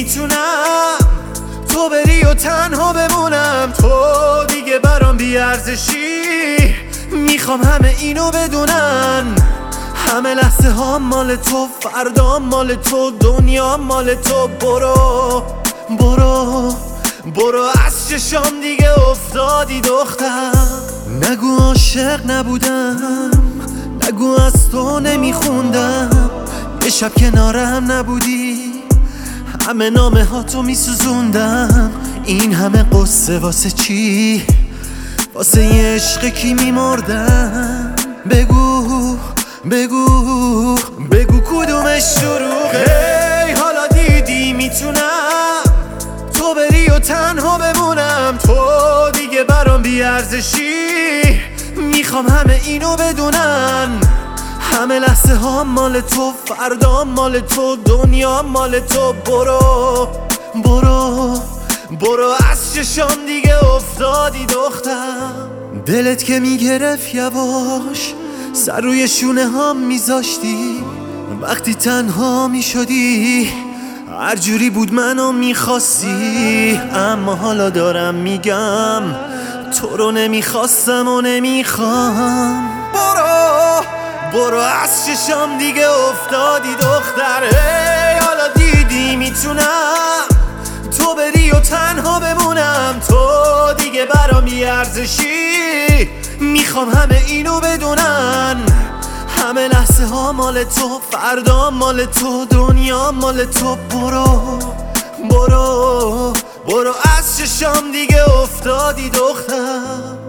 میتونم تو بری و تنها بمونم، تو دیگه برام بیارزشی. میخوام همه اینو بدونن، همه لحظه ها مال تو، فردا مال تو، دنیا مال تو. برو برو برو از چشام دیگه افتادی دختر. نگو عاشق نبودم، نگو از تو نمیخوندم، یه شب کنارم نبودی همه نامه ها تو میسوزوندم. این همه قصه واسه چی؟ واسه یه عشق کی میمردم؟ بگو بگو بگو کدومش شروعه؟ حالا دیدی میتونم تو بری و تنها بمونم، تو دیگه برام بیارزشی. میخوام همه اینو بدونن، همه لحظه ها مال تو، فردا مال تو، دنیا مال تو. برو برو برو از چشام دیگه افتادی دختر. دلت که میگرفت یواش سر روی شونه ها میذاشتی، وقتی تنها میشدی هر جوری بود منو میخواستی. اما حالا دارم میگم تو رو نمیخواستم و نمیخوام. برو برو از چشام دیگه افتادی دختر. حالا دیدی میتونم تو بری و تنها بمونم، تو دیگه برام بیارزشی. میخوام همه اینو بدونن، همه لحظه ها مال تو، فردا مال تو، دنیا مال تو. برو برو برو از چشام دیگه افتادی دختر.